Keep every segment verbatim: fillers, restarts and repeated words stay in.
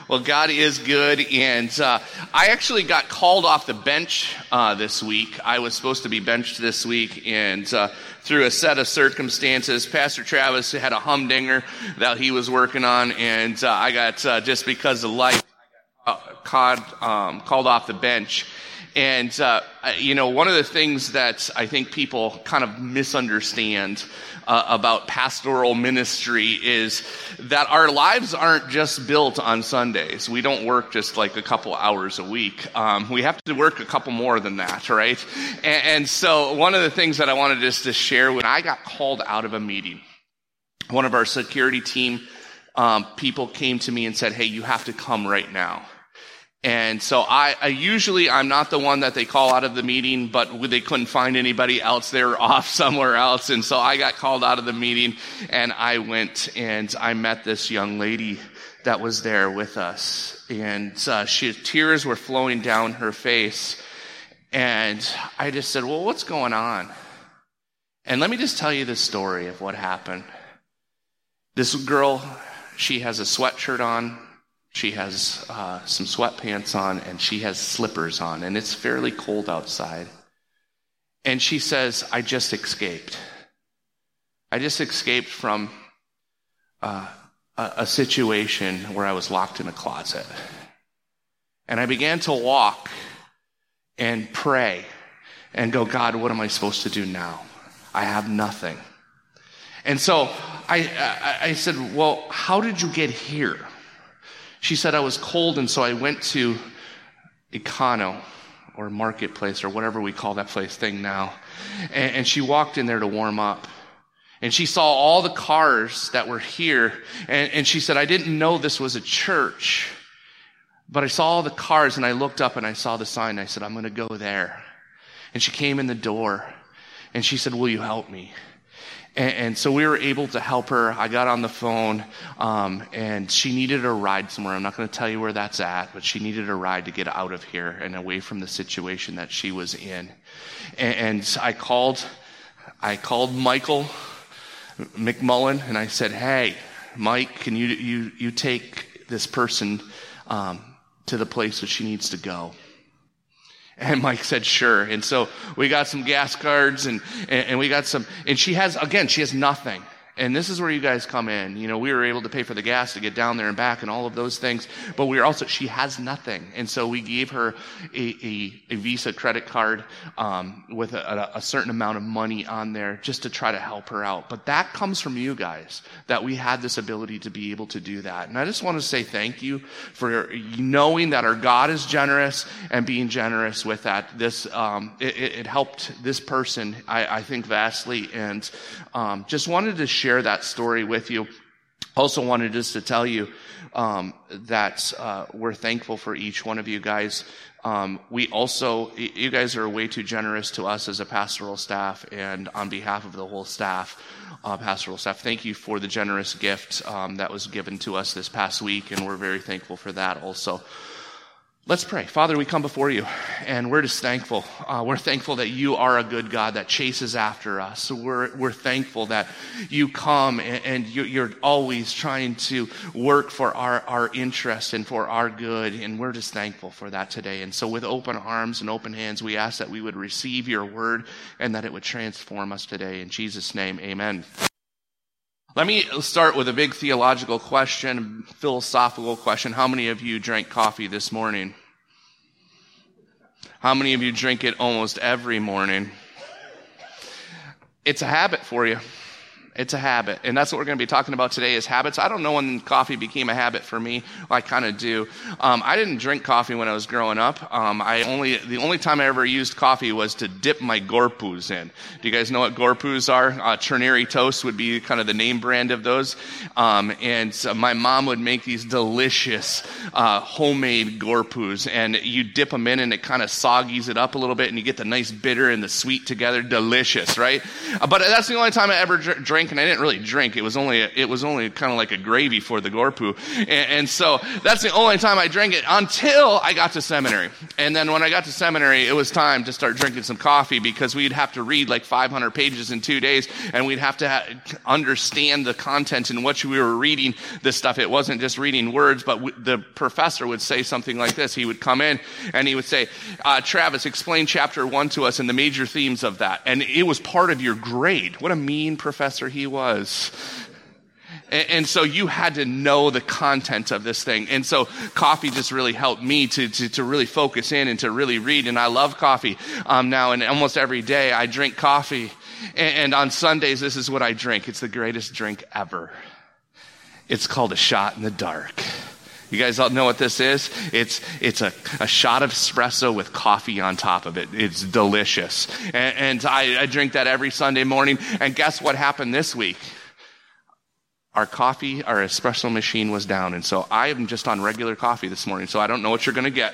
Well, God is good, and uh, I actually got called off the bench uh, this week. I was supposed to be benched this week, and uh, through a set of circumstances, Pastor Travis had a humdinger that he was working on, and uh, I got, uh, just because of life, I got uh, called, um, called off the bench. And, uh, you know, one of the things that I think people kind of misunderstand uh, about pastoral ministry is that our lives aren't just built on Sundays. We don't work just like a couple hours a week. Um, we have to work a couple more than that, right? And, and so one of the things that I wanted just to share, when I got called out of a meeting, one of our security team um, people came to me and said, hey, you have to come right now. And so I, I usually, I'm not the one that they call out of the meeting, but they couldn't find anybody else. They were off somewhere else. And so I got called out of the meeting, and I went and I met this young lady that was there with us. And uh, she, tears were flowing down her face. And I just said, well, what's going on? And let me just tell you the story of what happened. This girl, she has a sweatshirt on. She has uh, some sweatpants on, and she has slippers on, and it's fairly cold outside. And she says, I just escaped. I just escaped from uh, a, a situation where I was locked in a closet. And I began to walk and pray and go, God, what am I supposed to do now? I have nothing. And so I, I, I said, well, how did you get here? She said, I was cold, and so I went to Econo, or Marketplace, or whatever we call that place thing now. And, and she walked in there to warm up. And she saw all the cars that were here. And, and she said, I didn't know this was a church. But I saw all the cars, and I looked up, and I saw the sign. I said, I'm going to go there. And she came in the door. And she said, will you help me? And, and so we were able to help her. I got on the phone, um, and she needed a ride somewhere. I'm not going to tell you where that's at, but she needed a ride to get out of here and away from the situation that she was in. And, and I called, I called Michael McMullen, and I said, hey, Mike, can you, you, you take this person, um, to the place that she needs to go? And Mike said, sure. And so we got some gas cards, and, and, and we got some, and she has, again, she has nothing. And this is where you guys come in. You know, we were able to pay for the gas to get down there and back and all of those things. But we were also, she has nothing. And so we gave her a, a, a Visa credit card um, with a, a certain amount of money on there just to try to help her out. But that comes from you guys, that we had this ability to be able to do that. And I just want to say thank you for knowing that our God is generous and being generous with that. This, um, it, it helped this person, I, I think, vastly. And um, just wanted to share that story with you. Also wanted just to tell you um, that uh, we're thankful for each one of you guys. Um, we also, you guys are way too generous to us as a pastoral staff, and on behalf of the whole staff, uh, pastoral staff, thank you for the generous gift um, that was given to us this past week, and we're very thankful for that also. Let's pray. Father, we come before you, and we're just thankful. Uh, we're thankful that you are a good God that chases after us. So we're we're thankful that you come and, and you, you're always trying to work for our, our interest and for our good, and we're just thankful for that today. And so with open arms and open hands, we ask that we would receive your word and that it would transform us today. In Jesus' name, amen. Let me start with a big theological question, philosophical question. How many of you drank coffee this morning? How many of you drink it almost every morning? It's a habit for you. It's a habit. And that's what we're going to be talking about today is habits. I don't know when coffee became a habit for me. Well, I kind of do. Um, I didn't drink coffee when I was growing up. Um, I only, the only time I ever used coffee was to dip my Gorpus in. Do you guys know what Gorpus are? Uh, Ternary Toast would be kind of the name brand of those. Um, and so my mom would make these delicious, uh, homemade Gorpus, and you dip them in and it kind of soggies it up a little bit and you get the nice bitter and the sweet together. Delicious, right? Uh, but that's the only time I ever dr- drank drink, and I didn't really drink. It was only, a, it was only kind of like a gravy for the gorpoo. And, and so that's the only time I drank it until I got to seminary. And then when I got to seminary, it was time to start drinking some coffee because we'd have to read like five hundred pages in two days, and we'd have to ha- understand the content in which we were reading this stuff. It wasn't just reading words, but w- the professor would say something like this. He would come in and he would say, uh, Travis, explain chapter one to us and the major themes of that. And it was part of your grade. What a mean professor he was. And, and so you had to know the content of this thing. And so coffee just really helped me to, to, to really focus in and to really read. And I love coffee um, now, and almost every day I drink coffee. And, and on Sundays, this is what I drink. It's the greatest drink ever. It's called a shot in the dark. You guys all know what this is? It's it's a, a shot of espresso with coffee on top of it. It's delicious. And, and I, I drink that every Sunday morning. And guess what happened this week? Our coffee, our espresso machine was down. And so I am just on regular coffee this morning. So I don't know what you're going to get.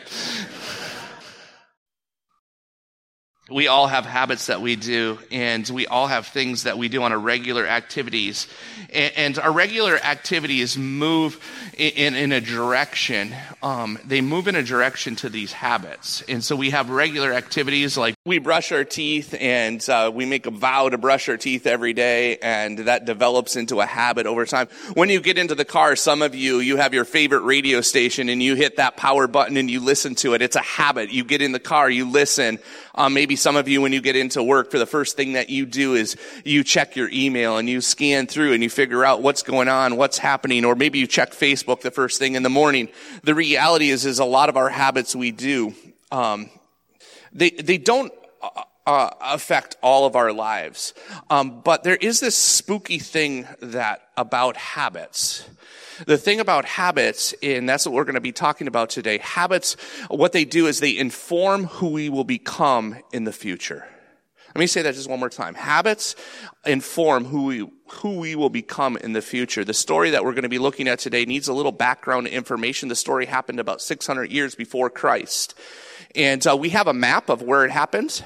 We all have habits that we do, and we all have things that we do on our regular activities. And, and our regular activities move in, in, in a direction. Um, they move in a direction to these habits. And so we have regular activities like we brush our teeth, and uh, we make a vow to brush our teeth every day, and that develops into a habit over time. When you get into the car, some of you, you have your favorite radio station, and you hit that power button and you listen to it. It's a habit. You get in the car, you listen. Um, maybe some of you, when you get into work, for the first thing that you do is you check your email and you scan through and you figure out what's going on, what's happening, or maybe you check Facebook the first thing in the morning. The reality is, is a lot of our habits we do, um, they they don't uh, affect all of our lives, um, but there is this spooky thing that about habits. The thing about habits, and that's what we're going to be talking about today, habits, what they do is they inform who we will become in the future. Let me say that just one more time. Habits inform who we, who we will become in the future. The story that we're going to be looking at today needs a little background information. The story happened about six hundred years before Christ. And uh, we have a map of where it happened.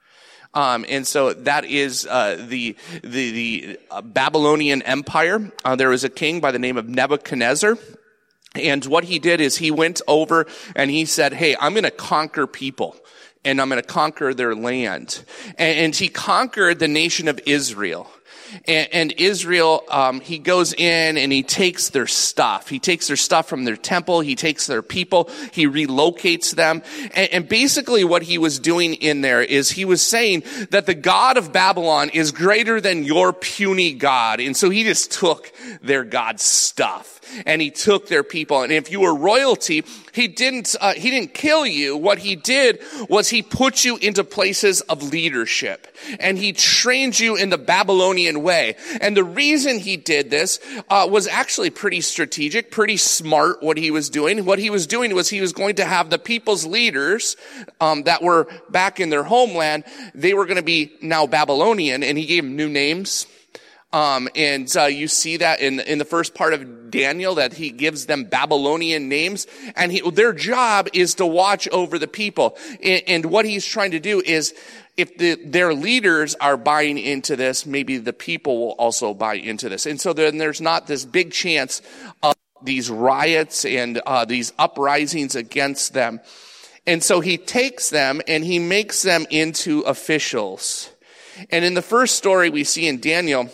Um, and so that is uh, the the, the uh, Babylonian Empire. Uh, there was a king by the name of Nebuchadnezzar. And what he did is he went over and he said, hey, I'm going to conquer people. And I'm going to conquer their land. And, and he conquered the nation of Israel. And, and Israel, um, he goes in and he takes their stuff. He takes their stuff from their temple. He takes their people. He relocates them. And, and basically what he was doing in there is he was saying that the God of Babylon is greater than your puny God. And so he just took their God's stuff. And he took their people. And if you were royalty, he didn't, uh, he didn't kill you. What he did was he put you into places of leadership. And he trained you in the Babylonian way. And the reason he did this, uh, was actually pretty strategic, pretty smart what he was doing. What he was doing was he was going to have the people's leaders, um, that were back in their homeland, they were going to be now Babylonian, and he gave them new names. Um, and, uh, you see that in, in the first part of Daniel, that he gives them Babylonian names, and he, their job is to watch over the people. And, and what he's trying to do is, if the, their leaders are buying into this, maybe the people will also buy into this. And so then there's not this big chance of these riots and, uh, these uprisings against them. And so he takes them and he makes them into officials. And in the first story we see in Daniel,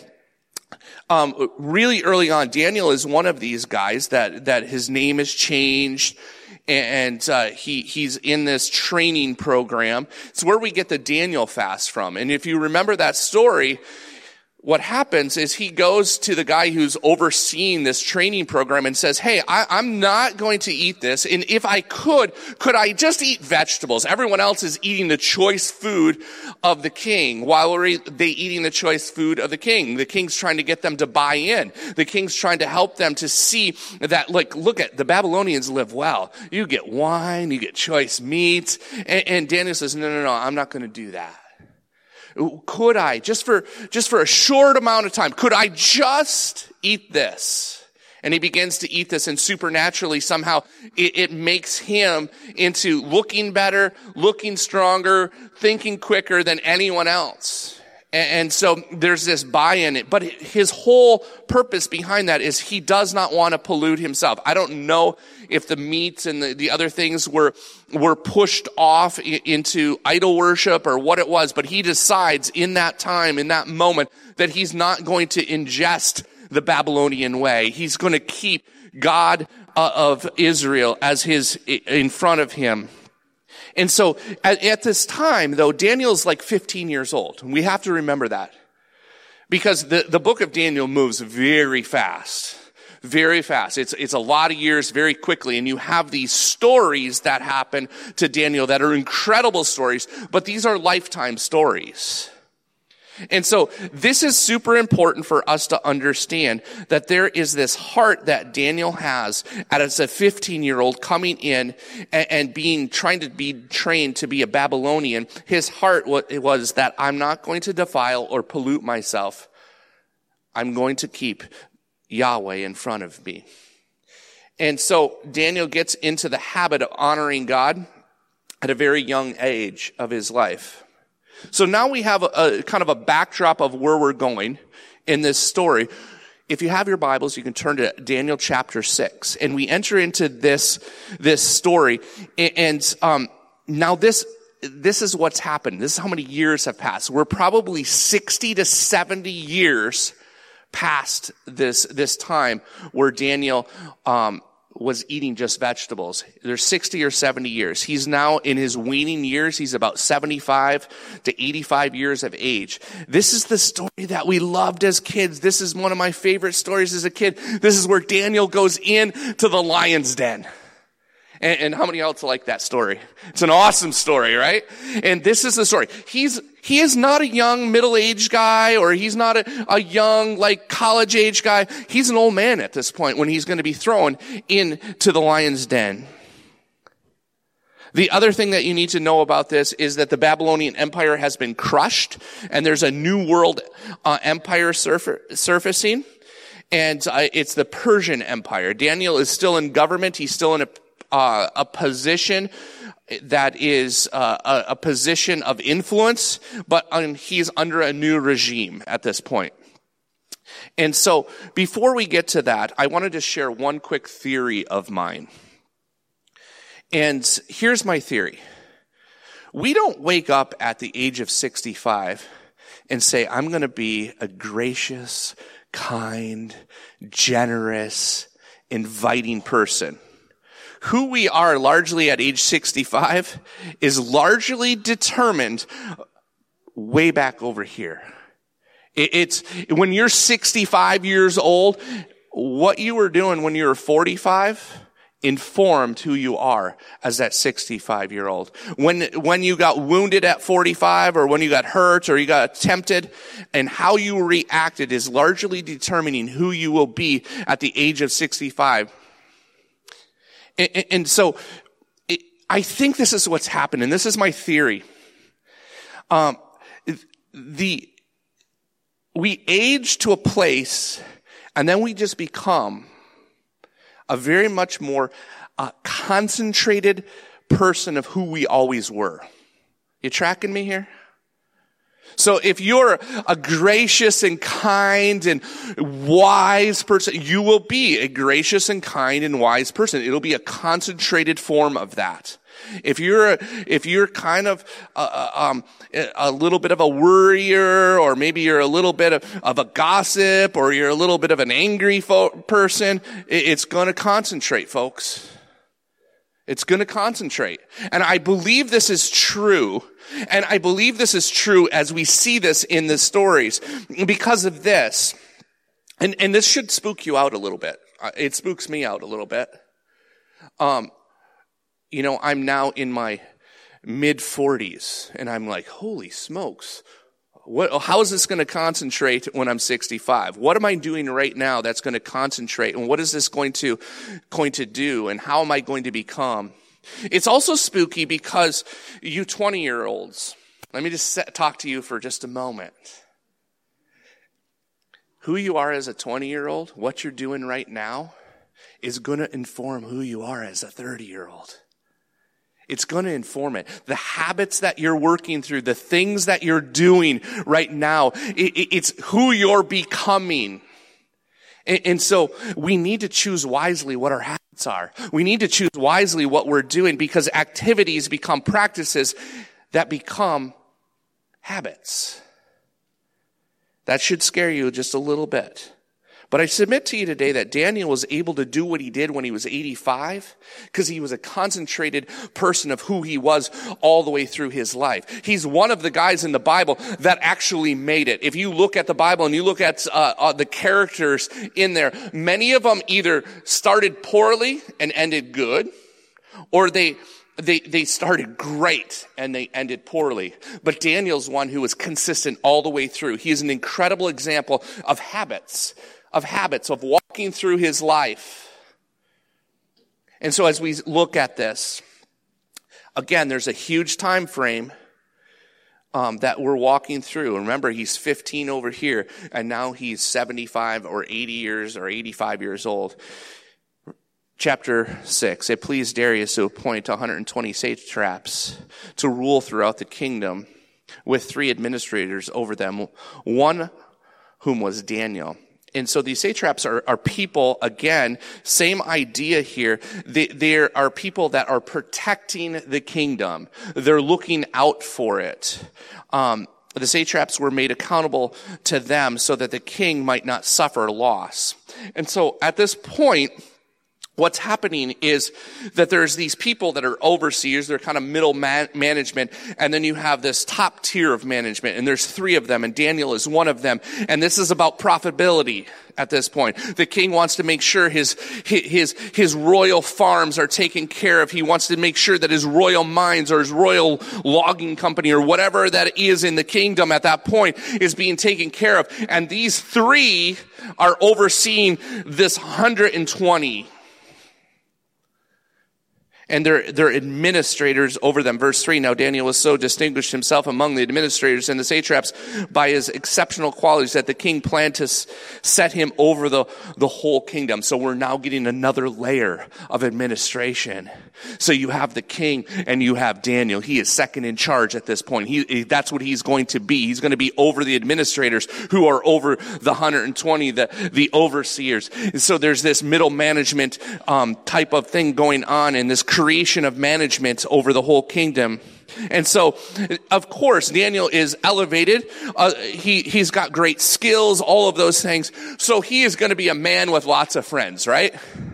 Um, really early on, Daniel is one of these guys that, that his name is changed, and, uh, he, he's in this training program. It's where we get the Daniel fast from. And if you remember that story, what happens is he goes to the guy who's overseeing this training program and says, hey, I, I'm not going to eat this. And if I could, could I just eat vegetables? Everyone else is eating the choice food of the king. Why are they eating the choice food of the king? The king's trying to get them to buy in. The king's trying to help them to see that, like, look at the Babylonians live well. You get wine, you get choice meats. And, and Daniel says, no, no, no, I'm not going to do that. Could I, just for, just for a short amount of time, could I just eat this? And he begins to eat this, and supernaturally somehow it, it makes him into looking better, looking stronger, thinking quicker than anyone else. And so there's this buy-in, but his whole purpose behind that is he does not want to pollute himself. I don't know if the meats and the, the other things were, were pushed off into idol worship or what it was, but he decides in that time, in that moment, that he's not going to ingest the Babylonian way. He's going to keep God uh, of Israel as his, in front of him. And so at, at this time, though, Daniel's like fifteen years old. We have to remember that. Because the, the book of Daniel moves very fast. Very fast. It's, it's a lot of years very quickly. And you have these stories that happen to Daniel that are incredible stories, but these are lifetime stories. And so this is super important for us to understand that there is this heart that Daniel has as a fifteen-year-old coming in and, and being, trying to be trained to be a Babylonian. His heart was that I'm not going to defile or pollute myself. I'm going to keep Yahweh in front of me. And so Daniel gets into the habit of honoring God at a very young age of his life. So now we have a, a kind of a backdrop of where we're going in this story. If you have your Bibles, you can turn to Daniel chapter six, and we enter into this this story. And um, now this this is what's happened. This is how many years have passed. We're probably sixty to seventy years past this this time where Daniel um, was eating just vegetables. There's sixty or seventy years. He's now in his weaning years. He's about seventy-five to eighty-five years of age. This is the story that we loved as kids. This is one of my favorite stories as a kid. This is where Daniel goes in to the lion's den. And, and how many else like that story? It's an awesome story, right? And this is the story. He's, he is not a young middle-aged guy, or he's not a, a young, like, college-age guy. He's an old man at this point when he's going to be thrown into the lion's den. The other thing that you need to know about this is that the Babylonian Empire has been crushed, and there's a new world uh, empire surf- surfacing, and uh, it's the Persian Empire. Daniel is still in government. He's still in a Uh, a position that is uh, a, a position of influence, but um, he's under a new regime at this point. And so before we get to that, I wanted to share one quick theory of mine. And here's my theory. We don't wake up at the age of sixty-five and say, I'm going to be a gracious, kind, generous, inviting person. Who we are largely at age sixty-five is largely determined way back over here. It's when you're sixty-five years old, what you were doing when you were forty-five informed who you are as that sixty-five year old. When, when you got wounded at forty-five, or when you got hurt, or you got tempted, and how you reacted is largely determining who you will be at the age of sixty-five. And, and so it, I think this is what's happened, and this is my theory. Um, the, we age to a place, and then we just become a very much more uh, concentrated person of who we always were. You tracking me here? So if you're a gracious and kind and wise person, you will be a gracious and kind and wise person. It'll be a concentrated form of that. If you're, if you're kind of a, um, a little bit of a worrier, or maybe you're a little bit of, of a gossip, or you're a little bit of an angry fo- person, it's going to concentrate, folks. It's going to concentrate. And I believe this is true. And I believe this is true as we see this in the stories because of this. And, and this should spook you out a little bit. It spooks me out a little bit. Um, you know, I'm now in my mid forties, and I'm like, holy smokes. What, how is this going to concentrate when I'm sixty-five? What am I doing right now that's going to concentrate? And what is this going to, going to do? And how am I going to become? It's also spooky because you twenty-year-olds, let me just set, talk to you for just a moment. Who you are as a twenty-year-old, what you're doing right now, is going to inform who you are as a thirty-year-old. It's going to inform it. The habits that you're working through, the things that you're doing right now, it, it, it's who you're becoming. And, and so we need to choose wisely what our habits are. We need to choose wisely what we're doing, because activities become practices that become habits. That should scare you just a little bit. But I submit to you today that Daniel was able to do what he did when he was eighty-five because he was a concentrated person of who he was all the way through his life. He's one of the guys in the Bible that actually made it. If you look at the Bible and you look at uh, uh, the characters in there, many of them either started poorly and ended good, or they They they started great and they ended poorly. But Daniel's one who was consistent all the way through. He is an incredible example of habits, of habits, of walking through his life. And so as we look at this, again, there's a huge time frame um, that we're walking through. Remember, he's fifteen over here, and now he's seventy-five or eighty years or eighty-five years old. Chapter six, it pleased Darius to appoint one hundred twenty satraps to rule throughout the kingdom, with three administrators over them, one whom was Daniel. And so these satraps are, are people, again, same idea here. They, they are people that are protecting the kingdom. They're looking out for it. Um, the satraps were made accountable to them so that the king might not suffer loss. And so at this point, what's happening is that there's these people that are overseers, they're kind of middle man- management, and then you have this top tier of management, and there's three of them, and Daniel is one of them, and this is about profitability at this point. The king wants to make sure his, his, his royal farms are taken care of. He wants to make sure that his royal mines or his royal logging company or whatever that is in the kingdom at that point is being taken care of. And these three are overseeing this one hundred twenty. And they're, they're administrators over them. Verse three, now Daniel was so distinguished himself among the administrators and the satraps by his exceptional qualities that the king planned to s- set him over the, the whole kingdom. So we're now getting another layer of administration. So you have the king and you have Daniel. He is second in charge at this point. He, that's what he's going to be. He's going to be over the administrators who are over the one hundred twenty, the, the overseers. And so there's this middle management um, type of thing going on in this creation of management over the whole kingdom. And so, of course, Daniel is elevated. Uh, he, he's got great skills, all of those things. So he is going to be a man with lots of friends, right?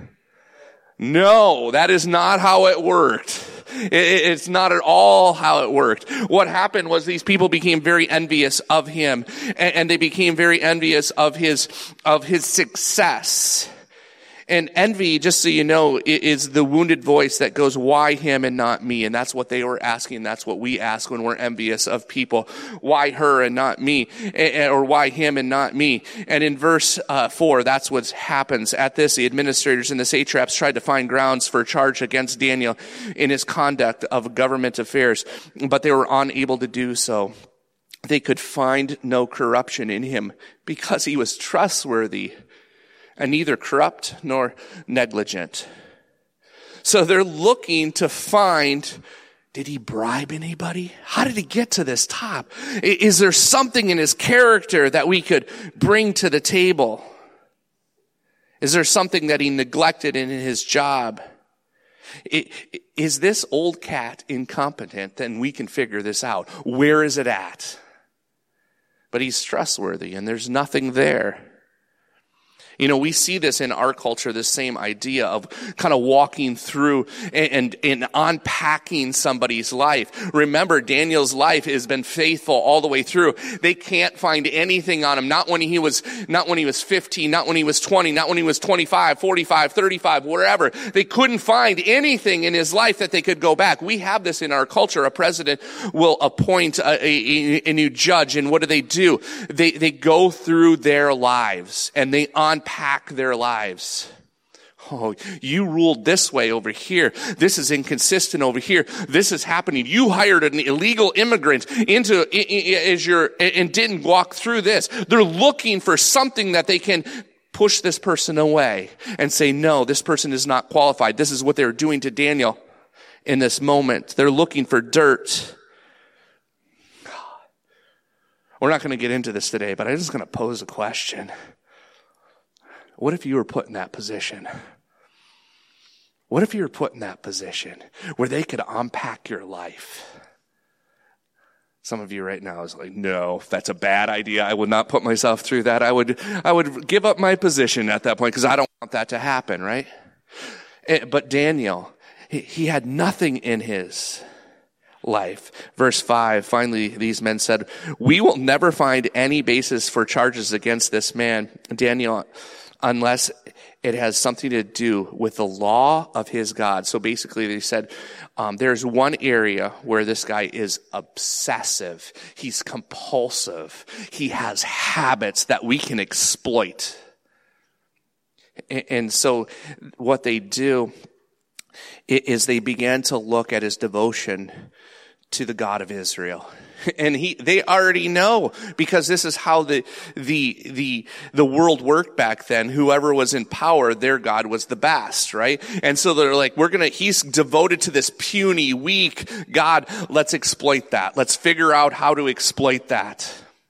No, that is not how it worked. It, it's not at all how it worked. What happened was these people became very envious of him, and, and they became very envious of his, of his success. And envy, just so you know, is the wounded voice that goes, why him and not me? And that's what they were asking. That's what we ask when we're envious of people. Why her and not me? Or why him and not me? And in verse uh, four, that's what happens. At this, the administrators and the satraps tried to find grounds for charge against Daniel in his conduct of government affairs, but they were unable to do so. They could find no corruption in him because he was trustworthy and neither corrupt nor negligent. So they're looking to find, did he bribe anybody? How did he get to this top? Is there something in his character that we could bring to the table? Is there something that he neglected in his job? Is this old cat incompetent? Then we can figure this out. Where is it at? But he's trustworthy and there's nothing there. You know, we see this in our culture, this same idea of kind of walking through and, and, and unpacking somebody's life. Remember, Daniel's life has been faithful all the way through. They can't find anything on him. Not when he was, not when he was fifteen, not when he was twenty, not when he was twenty-five, forty-five, thirty-five, wherever. They couldn't find anything in his life that they could go back. We have this in our culture. A president will appoint a, a, a new judge, and what do they do? They, they go through their lives and they unpack Pack their lives. Oh, you ruled this way over here. This is inconsistent over here. This is happening. You hired an illegal immigrant into as your and didn't walk through this. They're looking for something that they can push this person away and say, no, this person is not qualified. This is what they're doing to Daniel. in this moment. They're looking for dirt. We're not going to get into this today, but I'm just going to pose a question. What if you were put in that position? What if you were put in that position where they could unpack your life? Some of you right now is like, no, that's a bad idea. I would not put myself through that. I would, I would give up my position at that point because I don't want that to happen, right? But Daniel, he, he had nothing in his life. Verse five, finally, these men said, we will never find any basis for charges against this man, Daniel, unless it has something to do with the law of his God. So basically they said, um, there's one area where this guy is obsessive. He's compulsive. He has habits that we can exploit. And, and so what they do is they began to look at his devotion to the God of Israel. And he, they already know, because this is how the, the, the, the world worked back then. Whoever was in power, their God was the best, right? And so they're like, we're gonna, he's devoted to this puny, weak God. Let's exploit that. Let's figure out how to exploit that.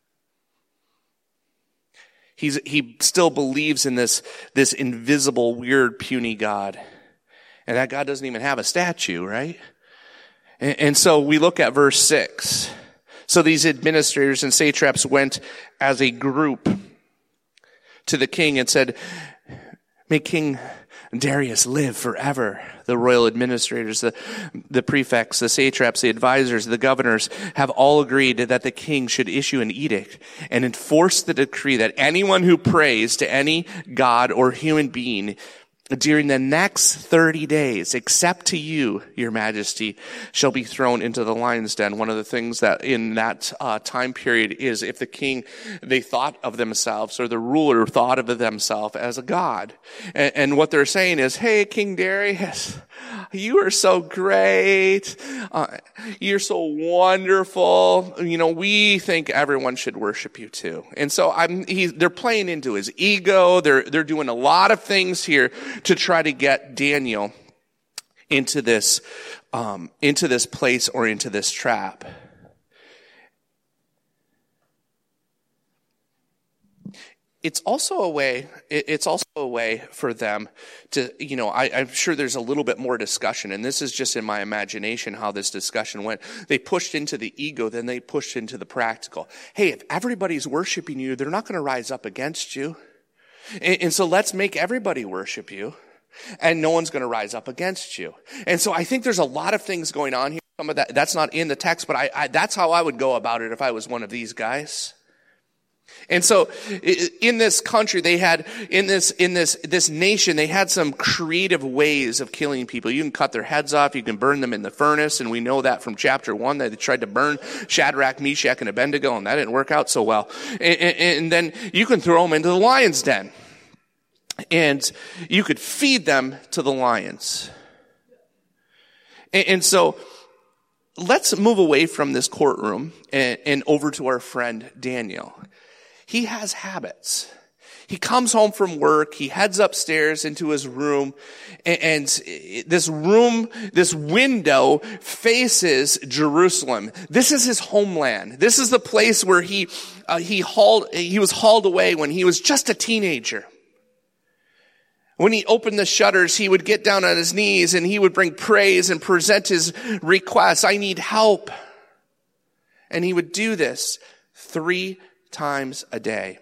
He's, he still believes in this, this invisible, weird, puny God. And that God doesn't even have a statue, right? And, and so we look at verse six. So these administrators and satraps went as a group to the king and said, may King Darius live forever. The royal administrators, the, the prefects, the satraps, the advisors, the governors have all agreed that the king should issue an edict and enforce the decree that anyone who prays to any god or human being during the next thirty days, except to you, your majesty, shall be thrown into the lion's den. One of the things that in that uh, time period is if the king, they thought of themselves, or the ruler thought of themselves as a god. And, and what they're saying is, hey, King Darius, you are so great. Uh, you're so wonderful. You know, we think everyone should worship you too. And so I'm, he's, they're playing into his ego. They're, they're doing a lot of things here to try to get Daniel into this, um, into this place or into this trap. It's also a way, it's also a way for them to, you know, I, I'm sure there's a little bit more discussion, and this is just in my imagination how this discussion went. They pushed into the ego, then they pushed into the practical. Hey, if everybody's worshiping you, they're not going to rise up against you. And, and so let's make everybody worship you, and no one's going to rise up against you. And so I think there's a lot of things going on here. Some of that, that's not in the text, but I, I that's how I would go about it if I was one of these guys. And so in this country, they had, in this, in this, this nation, they had some creative ways of killing people. You can cut their heads off. You can burn them in the furnace. And we know that from chapter one, that they tried to burn Shadrach, Meshach, and Abednego, and that didn't work out so well. And, and, and then you can throw them into the lion's den. And you could feed them to the lions. And, and so let's move away from this courtroom and, and over to our friend Daniel. He has habits. He comes home from work, he heads upstairs into his room, and, and this room, this window faces Jerusalem. This is his homeland. This is the place where he, uh, he hauled, he was hauled away when he was just a teenager. When he opened the shutters, he would get down on his knees and he would bring praise and present his requests. I need help. And he would do this three times a day.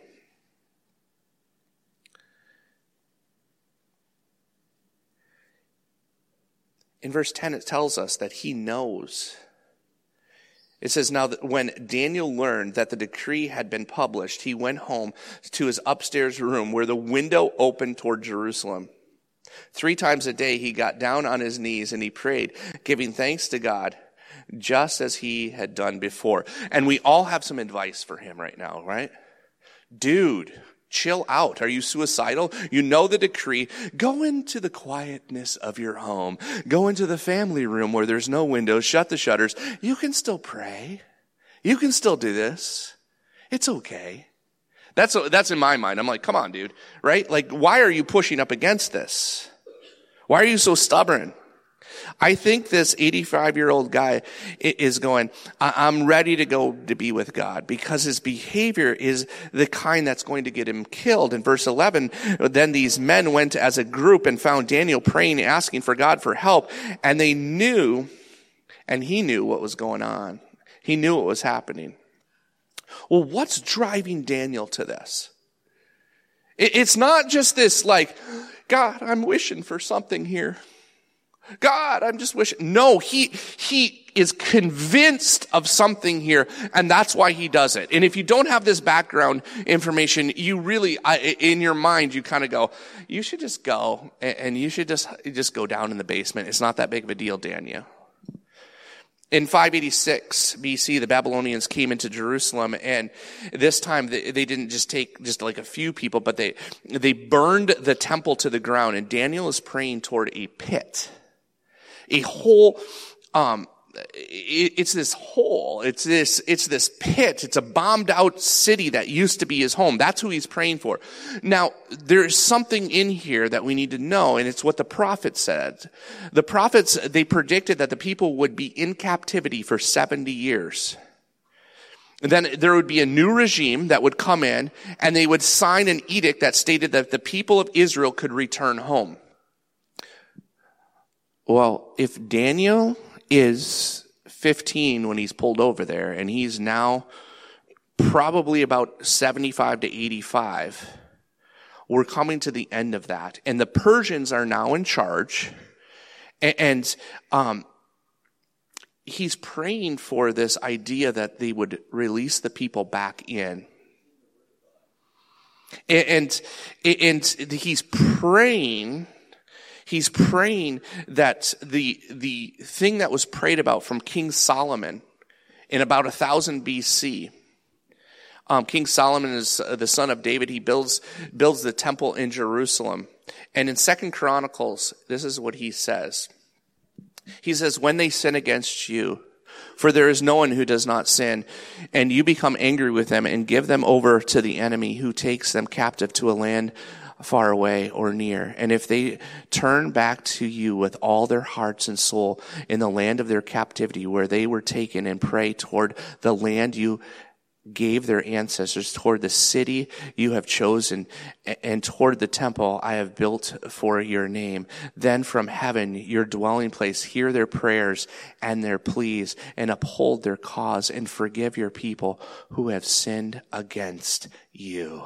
In verse ten, it tells us that he knows. It says, now that when Daniel learned that the decree had been published, he went home to his upstairs room where the window opened toward Jerusalem. Three times a day he got down on his knees and he prayed, giving thanks to God, just as he had done before. And we all have some advice for him right now, right? Dude, chill out. Are you suicidal? You know the decree. Go into the quietness of your home. Go into the family room where there's no windows. Shut the shutters. You can still pray. You can still do this. It's okay. That's, that's in my mind. I'm like, come on, dude, right? Like, why are you pushing up against this? Why are you so stubborn? I think this eighty-five-year-old guy is going, I'm ready to go to be with God, because his behavior is the kind that's going to get him killed. In verse eleven, then these men went as a group and found Daniel praying, asking for God for help. And they knew, and he knew what was going on. He knew what was happening. Well, what's driving Daniel to this? It's not just this like, God, I'm wishing for something here. God, I'm just wishing. No, he, he is convinced of something here, and that's why he does it. And if you don't have this background information, you really, in your mind, you kind of go, you should just go, and you should just, just go down in the basement. It's not that big of a deal, Daniel. In five eighty-six B C, the Babylonians came into Jerusalem, and this time they, they didn't just take just like a few people, but they, they burned the temple to the ground, and Daniel is praying toward a pit. A whole, um, it, it's this hole. It's this, it's this pit. It's a bombed out city that used to be his home. That's who he's praying for. Now, there's something in here that we need to know, and it's what the prophet said. The prophets, they predicted that the people would be in captivity for seventy years. And then there would be a new regime that would come in, and they would sign an edict that stated that the people of Israel could return home. Well, if Daniel is fifteen when he's pulled over there, and he's now probably about seventy-five to eighty-five, we're coming to the end of that. And the Persians are now in charge, and, and um, he's praying for this idea that they would release the people back in. And, and, and he's praying... He's praying that the, the thing that was prayed about from King Solomon in about one thousand B C. Um, King Solomon is the son of David. He builds, builds the temple in Jerusalem. And in Second Chronicles, this is what he says. He says, when they sin against you, for there is no one who does not sin, and you become angry with them and give them over to the enemy who takes them captive to a land far away or near. And if they turn back to you with all their hearts and soul in the land of their captivity where they were taken, and pray toward the land you gave their ancestors, toward the city you have chosen, and toward the temple I have built for your name, then from heaven, your dwelling place, hear their prayers and their pleas, and uphold their cause, and forgive your people who have sinned against you.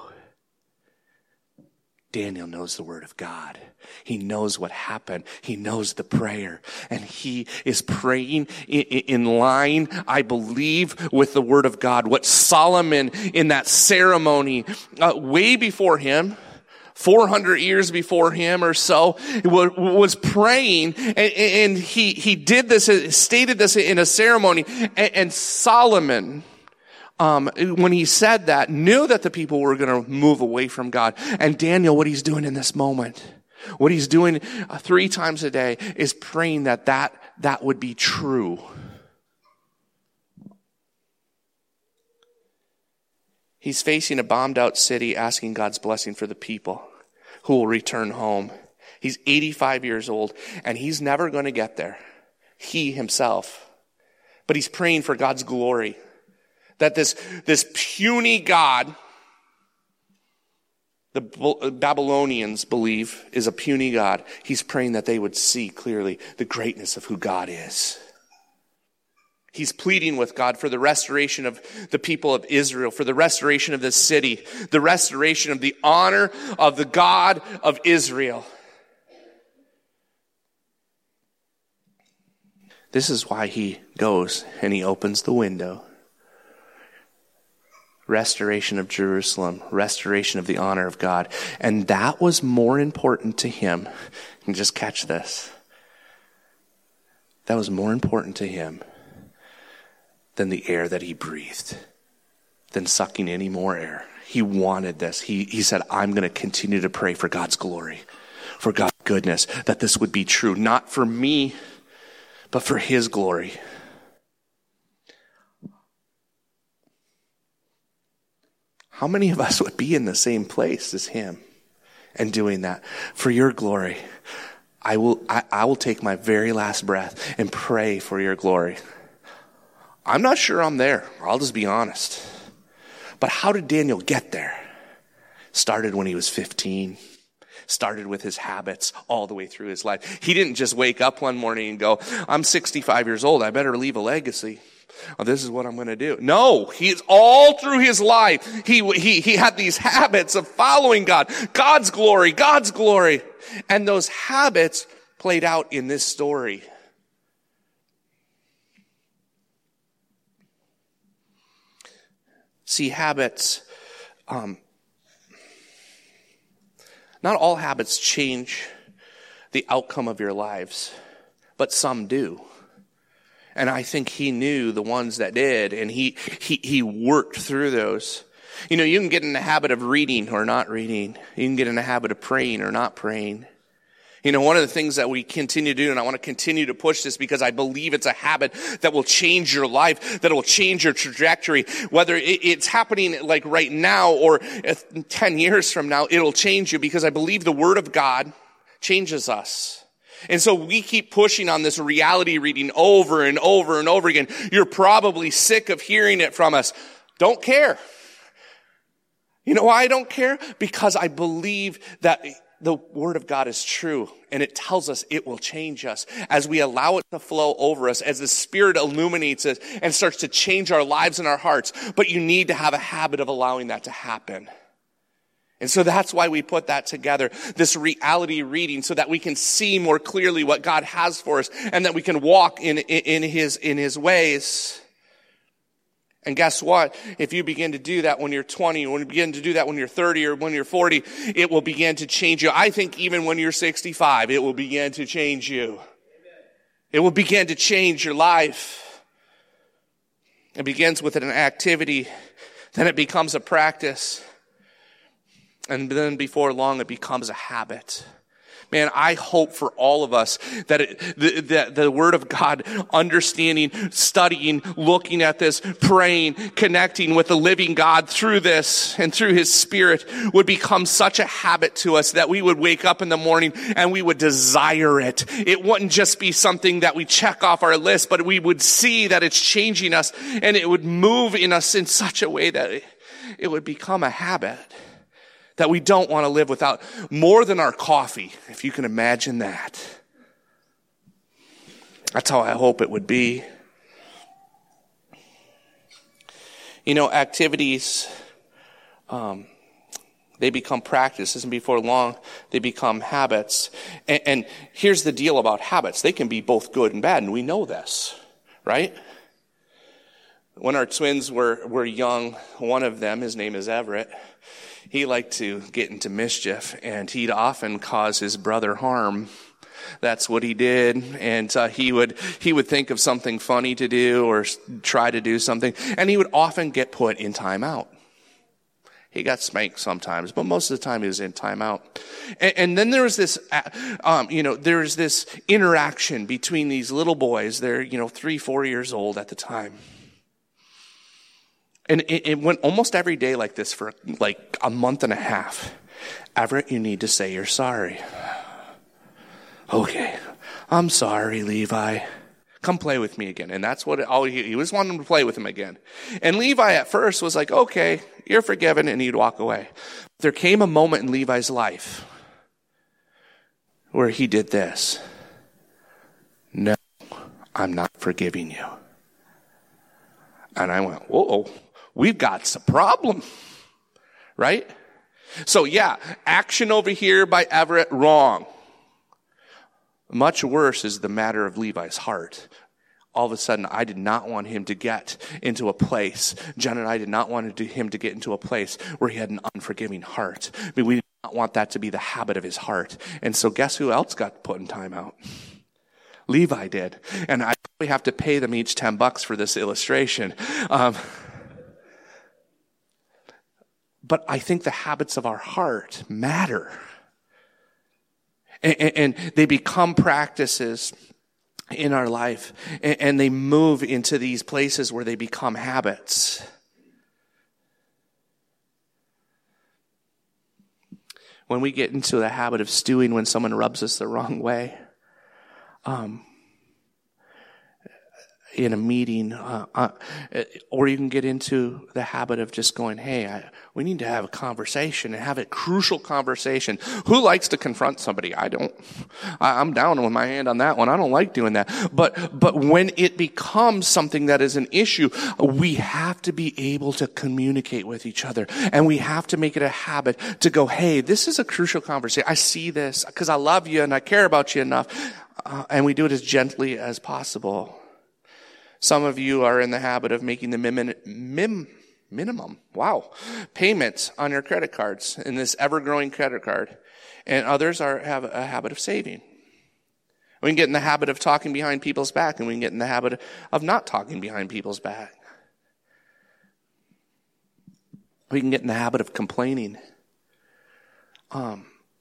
Daniel knows the word of God. He knows what happened. He knows the prayer. And he is praying in line, I believe, with the word of God. What Solomon in that ceremony, uh, way before him, four hundred years before him or so, was praying, and, and he, he did this, stated this in a ceremony, and, and Solomon, Um, when he said that, knew that the people were going to move away from God. And Daniel, what he's doing in this moment, what he's doing uh, three times a day, is praying that that, that would be true. He's facing a bombed out city, asking God's blessing for the people who will return home. He's eighty-five years old, and he's never going to get there. He himself. But he's praying for God's glory. That this, this puny God, the Babylonians believe is a puny God. He's praying that they would see clearly the greatness of who God is. He's pleading with God for the restoration of the people of Israel, for the restoration of this city, the restoration of the honor of the God of Israel. This is why he goes and he opens the window. Restoration of Jerusalem, restoration of the honor of God. And that was more important to him. And just catch this. That was more important to him than the air that he breathed, than sucking any more air. He wanted this. He, he said, I'm going to continue to pray for God's glory, for God's goodness, that this would be true, not for me, but for his glory. How many of us would be in the same place as him and doing that? For your glory, I will, I, I will take my very last breath and pray for your glory. I'm not sure I'm there. I'll just be honest. But how did Daniel get there? Started when he was fifteen. Started with his habits all the way through his life. He didn't just wake up one morning and go, I'm sixty-five years old. I better leave a legacy. Oh, this is what I'm going to do. No, he's all through his life. He, he, he had these habits of following God, God's glory, God's glory. And those habits played out in this story. See, habits, um, not all habits change the outcome of your lives, but some do. And I think he knew the ones that did, and he, he, he worked through those. You know, you can get in the habit of reading or not reading. You can get in the habit of praying or not praying. You know, one of the things that we continue to do, and I want to continue to push this because I believe it's a habit that will change your life, that will change your trajectory. Whether it's happening like right now or ten years from now, it'll change you because I believe the Word of God changes us. And so we keep pushing on this reality reading over and over and over again. You're probably sick of hearing it from us. Don't care. You know why I don't care? Because I believe that the Word of God is true, and it tells us it will change us as we allow it to flow over us, as the Spirit illuminates us and starts to change our lives and our hearts. But you need to have a habit of allowing that to happen. And so that's why we put that together, this reality reading, so that we can see more clearly what God has for us and that we can walk in, in, in His, in His ways. And guess what? If you begin to do that when you're twenty, or when you begin to do that when you're thirty or when you're forty, it will begin to change you. I think even when you're sixty-five, it will begin to change you. It will begin to change your life. It begins with an activity, then it becomes a practice. And then before long, it becomes a habit. Man, I hope for all of us that it, the, the, the Word of God, understanding, studying, looking at this, praying, connecting with the living God through this and through His Spirit would become such a habit to us that we would wake up in the morning and we would desire it. It wouldn't just be something that we check off our list, but we would see that it's changing us and it would move in us in such a way that it, it would become a habit. That we don't want to live without more than our coffee, if you can imagine that. That's how I hope it would be. You know, activities, um, they become practices, and before long, they become habits. And, and here's the deal about habits. They can be both good and bad, and we know this, right? When our twins were, were young, one of them, his name is Everett, he liked to get into mischief, and he'd often cause his brother harm. That's what he did, and uh, he would he would think of something funny to do or try to do something, and he would often get put in timeout. He got spanked sometimes, but most of the time he was in timeout. And, and then there was this, um, you know, there was this interaction between these little boys. They're, you know, three, four years old at the time. And it, it went almost every day like this for like a month and a half. Everett, you need to say you're sorry. Okay, I'm sorry, Levi. Come play with me again. And that's what it, all he, he was wanting to play with him again. And Levi at first was like, okay, you're forgiven, and he'd walk away. There came a moment in Levi's life where he did this. No, I'm not forgiving you. And I went, whoa. We've got a problem, right? So yeah, action over here by Everett, wrong. Much worse is the matter of Levi's heart. All of a sudden, I did not want him to get into a place, Jen and I did not want him to get into a place where he had an unforgiving heart. I mean, we did not want that to be the habit of his heart. And so guess who else got put in timeout? Levi did. And I probably have to pay them each ten bucks for this illustration. Um, But I think the habits of our heart matter. And, and, and they become practices in our life. And, and they move into these places where they become habits. when we get into the habit of stewing when someone rubs us the wrong way, um, in a meeting, uh, uh, or you can get into the habit of just going, hey, I, we need to have a conversation and have a crucial conversation. Who likes to confront somebody? I don't. I, I'm down with my hand on that one. I don't like doing that. But, but when it becomes something that is an issue, we have to be able to communicate with each other. And we have to make it a habit to go, hey, this is a crucial conversation. I see this because I love you and I care about you enough. Uh, and we do it as gently as possible. Some of you are in the habit of making the mim, mim, minimum, wow, payments on your credit cards in this ever-growing credit card. And others are have a habit of saving. We can get in the habit of talking behind people's back, and we can get in the habit of not talking behind people's back. We can get in the habit of complaining. Um,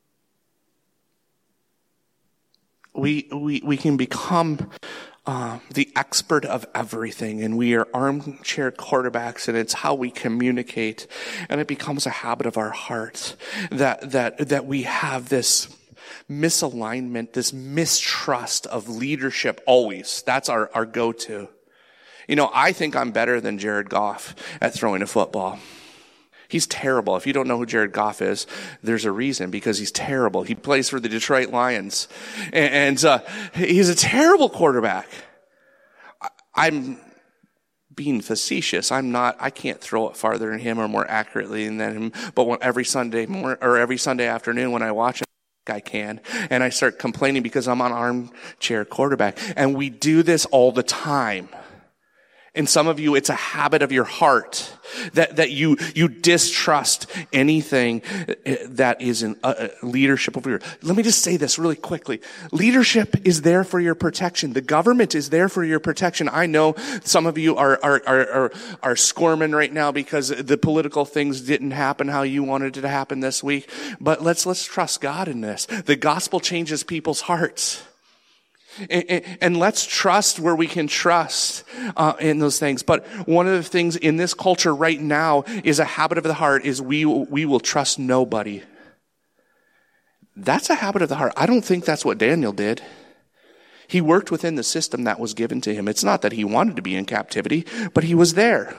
we we we can become Uh, the expert of everything, and we are armchair quarterbacks, and it's how we communicate, and it becomes a habit of our hearts that that that we have this misalignment, this mistrust of leadership always. That's our, our go-to. You know, I think I'm better than Jared Goff at throwing a football. He's terrible. If you don't know who Jared Goff is, there's a reason, because he's terrible. He plays for the Detroit Lions, and, and uh, he's a terrible quarterback. I, I'm being facetious. I'm not. I can't throw it farther than him or more accurately than him. But when, every Sunday mor- or every Sunday afternoon when I watch him, I can, and I start complaining because I'm an armchair quarterback, and we do this all the time. And some of you, it's a habit of your heart that, that you, you distrust anything that is in uh, leadership over here. Let me just say this really quickly. Leadership is there for your protection. The government is there for your protection. I know some of you are, are, are, are, are squirming right now because the political things didn't happen how you wanted it to happen this week. But let's, let's trust God in this. The gospel changes people's hearts. And, and let's trust where we can trust uh, in those things. But one of the things in this culture right now is a habit of the heart is we we will trust nobody. That's a habit of the heart. I don't think that's what Daniel did. He worked within the system that was given to him. It's not that he wanted to be in captivity, but he was there.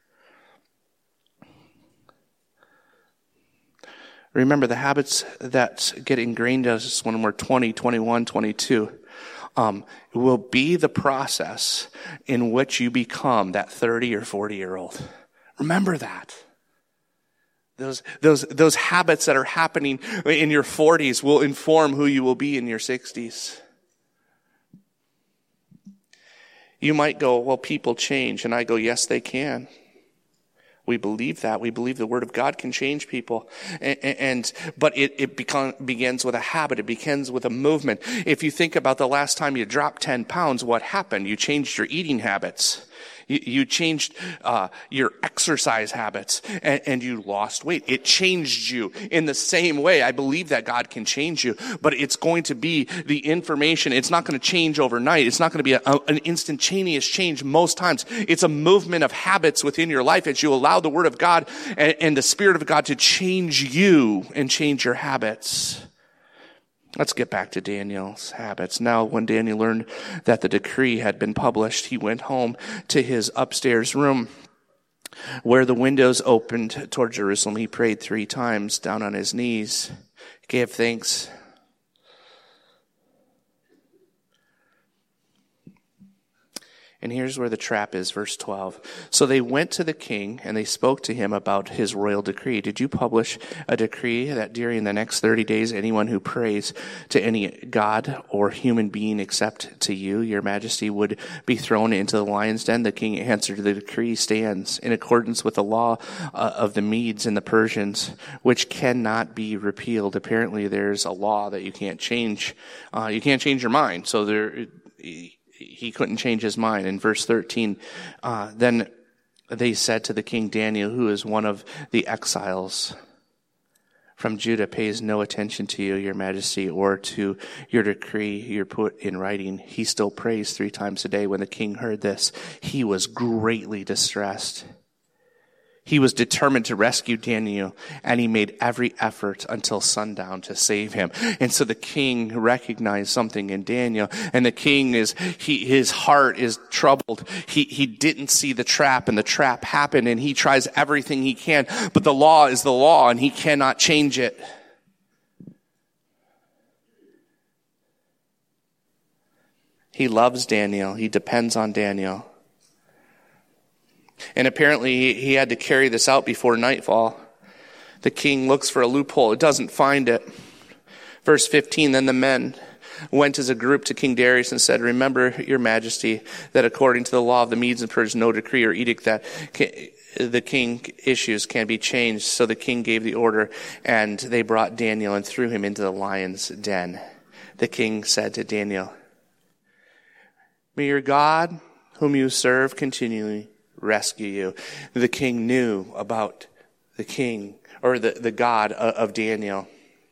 Remember, the habits that get ingrained in us when we're twenty, twenty-one, twenty-two Um, it will be the process in which you become that thirty or forty year old. Remember that. Those, those, those habits that are happening in your forties will inform who you will be in your sixties. You might go, well, people change. And I go, yes, they can. We believe that. We believe the Word of God can change people. And, and but it, it become, begins with a habit. It begins with a movement. If you think about the last time you dropped ten pounds, what happened? You changed your eating habits. You, you changed uh, your exercise habits, and, and you lost weight. It changed you in the same way. I believe that God can change you, but it's going to be the information. It's not going to change overnight. It's not going to be a, a, an instantaneous change most times. It's a movement of habits within your life as you allow the Word of God and, and the Spirit of God to change you and change your habits. Let's get back to Daniel's habits. Now, when Daniel learned that the decree had been published, he went home to his upstairs room where the windows opened toward Jerusalem. He prayed three times down on his knees, gave thanks. And here's where the trap is, verse twelve. So they went to the king and they spoke to him about his royal decree. Did you publish a decree that during the next thirty days, anyone who prays to any god or human being except to you, your majesty, would be thrown into the lion's den? The king answered, the decree stands in accordance with the law uh, of the Medes and the Persians, which cannot be repealed. Apparently there's a law that you can't change. Uh, you can't change your mind. So there... He couldn't change his mind. In verse thirteen, uh, then they said to the king, Daniel, who is one of the exiles from Judah, pays no attention to you, your majesty, or to your decree you're put in writing. He still prays three times a day. When the king heard this, he was greatly distressed. He was determined to rescue Daniel, and he made every effort until sundown to save him. And so the king recognized something in Daniel, and the king is, he, his heart is troubled. He, he didn't see the trap, and the trap happened, and he tries everything he can, but the law is the law, and he cannot change it. He loves Daniel. He depends on Daniel. And apparently he, he had to carry this out before nightfall. The king looks for a loophole. It doesn't find it. Verse fifteen, then the men went as a group to King Darius and said, remember, your majesty, that according to the law of the Medes and Persians, no decree or edict that the king issues can be changed. So the king gave the order, and they brought Daniel and threw him into the lion's den. The king said to Daniel, may your God, whom you serve, continually rescue you. The king knew about the king, or the, the God of Daniel.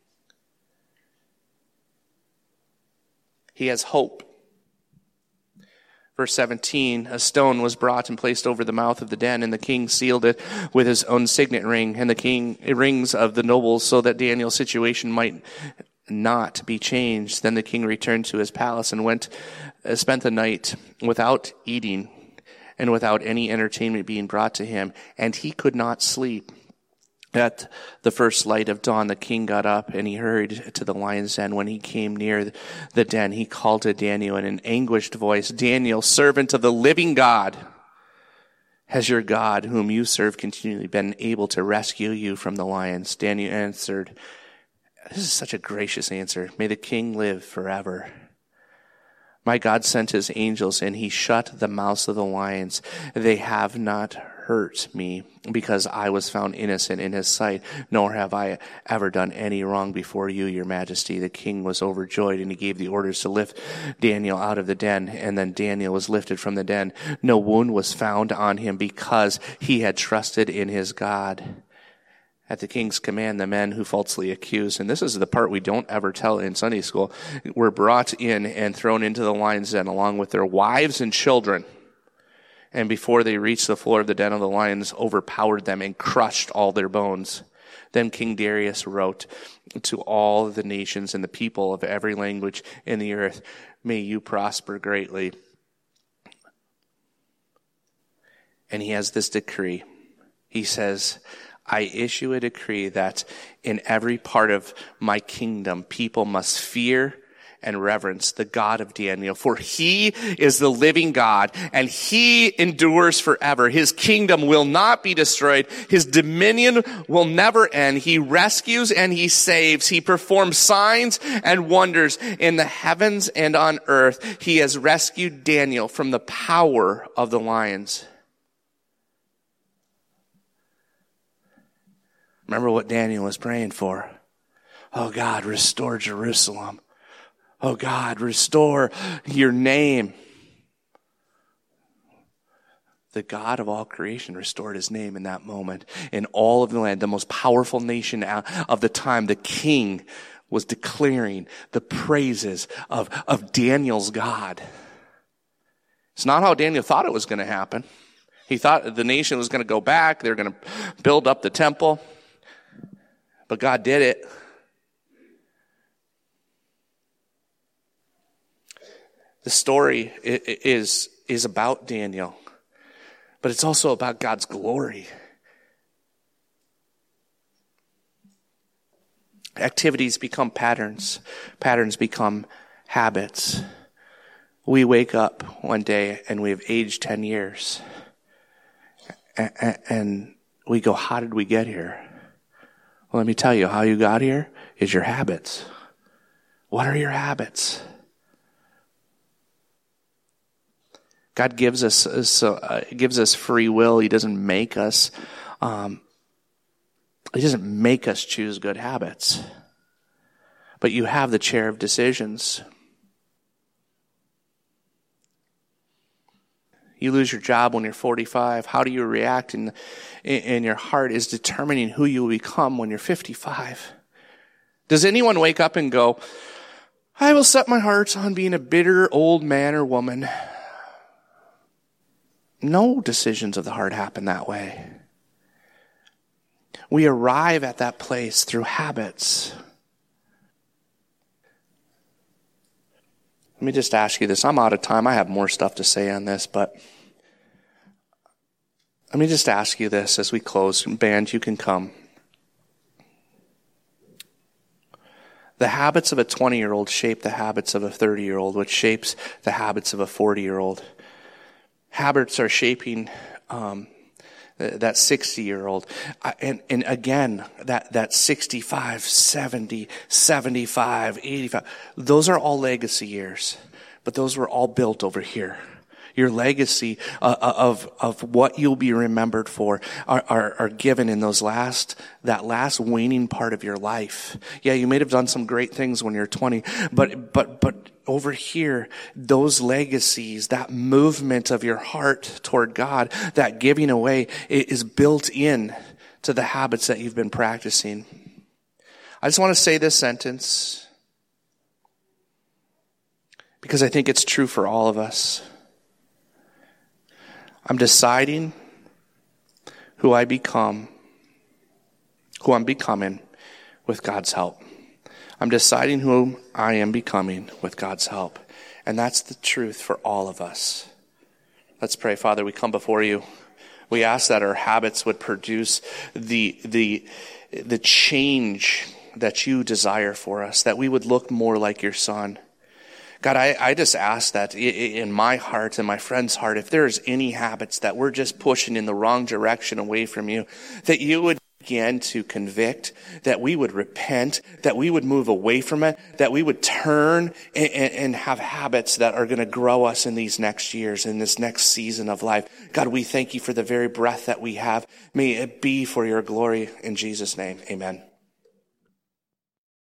He has hope. Verse seventeen, a stone was brought and placed over the mouth of the den, and the king sealed it with his own signet ring, and the king rings of the nobles, so that Daniel's situation might not be changed. Then the king returned to his palace and went, uh, spent the night without eating and without any entertainment being brought to him, and he could not sleep. At the first light of dawn, the king got up and he hurried to the lion's den. When he came near the den, he called to Daniel in an anguished voice, Daniel, servant of the living God, has your God, whom you serve continually, been able to rescue you from the lions? Daniel answered, this is such a gracious answer. May the king live forever. My God sent his angels, and he shut the mouths of the lions. They have not hurt me, because I was found innocent in his sight, nor have I ever done any wrong before you, your majesty. The king was overjoyed, and he gave the orders to lift Daniel out of the den, and then Daniel was lifted from the den. No wound was found on him, because he had trusted in his God. At the king's command, the men who falsely accused, and this is the part we don't ever tell in Sunday school, were brought in and thrown into the lion's den along with their wives and children. And before they reached the floor of the den of the lions, overpowered them and crushed all their bones. Then King Darius wrote to all the nations and the people of every language in the earth, may you prosper greatly. And he has this decree. He says, I issue a decree that in every part of my kingdom, people must fear and reverence the God of Daniel, for he is the living God, and he endures forever. His kingdom will not be destroyed. His dominion will never end. He rescues and he saves. He performs signs and wonders in the heavens and on earth. He has rescued Daniel from the power of the lions. Remember what Daniel was praying for. Oh God, restore Jerusalem. Oh God, restore your name. The God of all creation restored his name in that moment. In all of the land, the most powerful nation of the time, the king was declaring the praises of, of Daniel's God. It's not how Daniel thought it was going to happen. He thought the nation was going to go back. They're going to build up the temple. But God did it. The story is, is about Daniel, but it's also about God's glory. Activities become patterns. Patterns become habits. We wake up one day and we have aged ten years. And we go, how did we get here? Well, let me tell you, how you got here is your habits. What are your habits? God gives us so uh, gives us free will. He doesn't make us. Um, he doesn't make us choose good habits. But you have the chair of decisions. You lose your job when you're forty-five. How do you react in, in your heart is determining who you will become when you're fifty-five. Does anyone wake up and go, I will set my heart on being a bitter old man or woman? No decisions of the heart happen that way. We arrive at that place through habits. Let me just ask you this. I'm out of time. I have more stuff to say on this, but let me just ask you this as we close. Band, you can come. The habits of a twenty-year-old shape the habits of a thirty-year-old, which shapes the habits of a forty-year-old. Habits are shaping um, that sixty-year-old. And, and again, that, that sixty-five, seventy, seventy-five, eighty-five, those are all legacy years. But those were all built over here. Your legacy uh, of of what you'll be remembered for are, are are given in those last that last waning part of your life. Yeah, you may have done some great things when you're twenty, but but but over here, those legacies, that movement of your heart toward God, that giving away, is built in to the habits that you've been practicing. I just want to say this sentence because I think it's true for all of us. I'm deciding who I become, who I'm becoming with God's help. I'm deciding who I am becoming with God's help. And that's the truth for all of us. Let's pray. Father, we come before you. We ask that our habits would produce the, the, the change that you desire for us, that we would look more like your Son. God, I, I just ask that in my heart and my friend's heart, if there's any habits that we're just pushing in the wrong direction away from you, that you would begin to convict, that we would repent, that we would move away from it, that we would turn and, and have habits that are going to grow us in these next years, in this next season of life. God, we thank you for the very breath that we have. May it be for your glory in Jesus' name. Amen.